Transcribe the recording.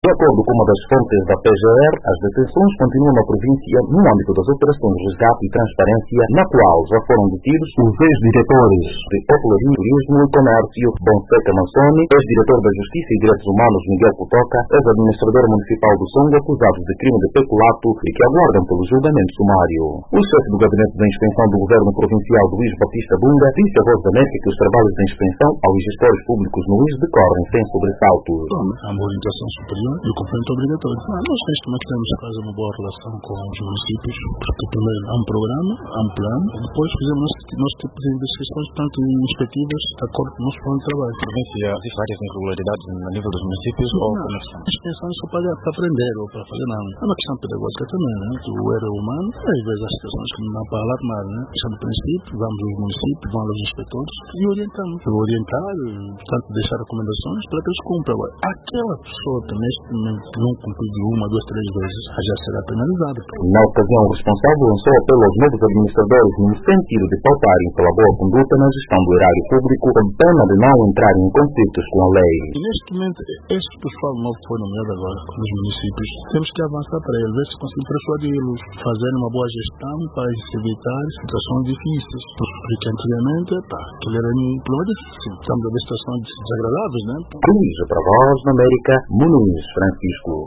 De acordo com uma das fontes da PGR, as detenções continuam na província no âmbito das operações de resgate e transparência, na qual já foram detidos os ex-diretores de Hotelaria, Turismo e Comércio, Bonseca Mansoni, ex-diretor da Justiça e Direitos Humanos, Miguel Putoca, ex-administrador municipal do Songo, acusados de crime de peculato e que aguardam pelo julgamento sumário. O chefe do Gabinete da Inspeção do Governo Provincial, Luís Batista Bunga, disse à Voz da América que os trabalhos de inspeção aos gestores públicos no IS decorrem sem sobressaltos. Há uma orientação superior e o cumprimento obrigatório. Nós neste momento temos quase uma boa relação com os municípios, porque primeiro há um programa, há um plano, e depois fizemos nosso tipo de investigações, tanto inspectivas, de acordo com o nosso plano de trabalho. A província existe várias irregularidades a nível dos municípios ou como é que são? A inspeção é só para aprender ou para fazer nada. É uma questão pedagógica também, né? O erro humano, às vezes há situações que não dá para alarmar, né? Questão do princípio, vamos aos municípios, vamos aos inspetores e orientamos. Orientar, portanto, deixar recomendações para que eles cumpram. Agora, aquela pessoa que neste momento não cumpriu uma, duas, três vezes, já será penalizada. Na ocasião, o responsável lançou apelo aos novos administradores no sentido de pautarem pela boa conduta na gestão do erário público, com pena de não entrarem em conflitos com a lei. E neste momento, este pessoal novo foi nomeado agora nos municípios. Temos que avançar para ele, ver se conseguimos persuadi-los, fazer uma boa gestão para evitar situações difíceis. Porque antigamente, aquilo era um problema difícil. Estamos a ver situações desagradáveis, né? Luís, para a Voz da América, Muniz Francisco.